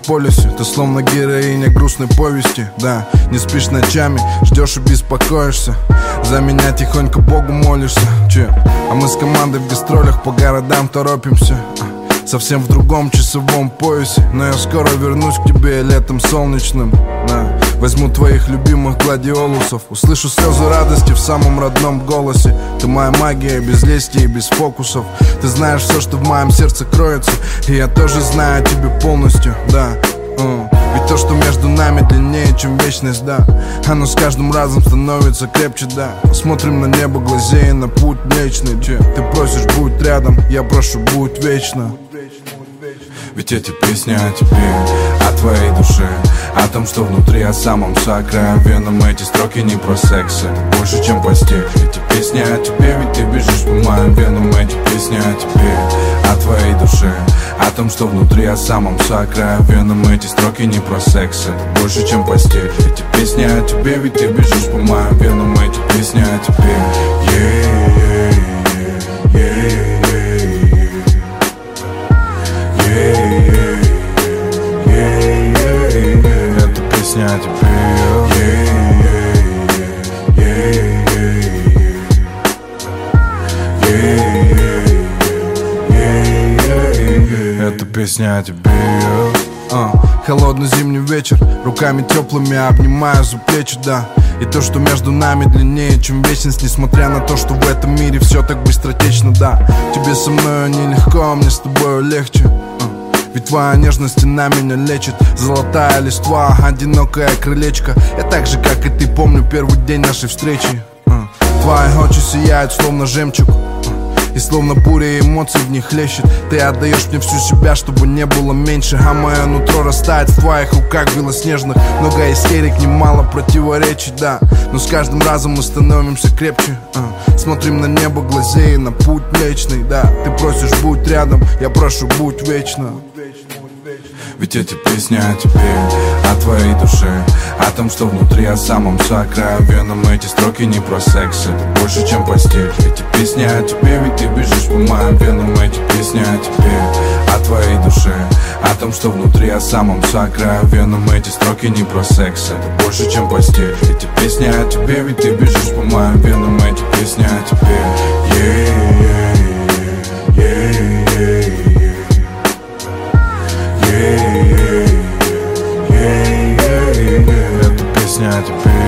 полюсе. Ты словно героиня грустной повести, да. Не спишь ночами, ждешь и беспокоишься. За меня тихонько Богу молишься. А мы с командой в гастролях по городам торопимся. Совсем в другом часовом поясе. Но я скоро вернусь к тебе летом солнечным, да. Возьму твоих любимых гладиолусов. Услышу слезы радости в самом родном голосе. Ты моя магия, без лести и без фокусов. Ты знаешь все, что в моем сердце кроется. И я тоже знаю тебя полностью, да. Ведь то, что между нами длиннее, чем вечность, да. Оно с каждым разом становится крепче, да. Смотрим на небо, глазея на путь млечный. Ты просишь, будь рядом, я прошу, будь вечно. Ведь эти песни о тебе, о твоей душе, о том, что внутри, о самом сокровенном. Эти строки не про секс, это больше, чем постель. Эти песни о тебе, ведь ты бежишь по моим венам. Эти песни о тебе, о твоей душе, о том, что внутри, о самом сокровенном. Эти строки не про секс, это больше, чем постель. Эти песни о тебе, ведь ты бежишь по моим венам. Эти песни о тебе, это песня о тебе, это песня о тебе. Холодный зимний вечер, руками теплыми обнимаю за плечи, да. И то, что между нами длиннее, чем вечность. Несмотря на то, что в этом мире все так быстротечно, да. Тебе со мною нелегко, мне с тобою легче. Ведь твоя нежность стена меня лечит. Золотая листва, одинокое крылечко. Я так же, как и ты, помню первый день нашей встречи. Твои очи сияют, словно жемчуг. И словно буря эмоций в них хлещет. Ты отдаешь мне всю себя, чтобы не было меньше. А мое нутро растает в твоих руках белоснежных. Много истерик, немало противоречий, да. Но с каждым разом мы становимся крепче. Смотрим на небо, глазея на путь млечный, да. Ты просишь, будь рядом, я прошу, будь вечно. Ведь эти песни о тебе, о твоей душе, о том, что внутри, о самом сокровенном. Эти строки не про секс, это больше, чем постель. Эти песни о тебе, ведь ты бежишь по моим венам. Эти песни о тебе, о твоей душе, о том, что внутри, о самом сокровенном. Эти строки не про секс, это больше, чем постель. Эти песни о тебе, ведь ты бежишь по моим венам. Эти песни о тебе, это песня о тебе.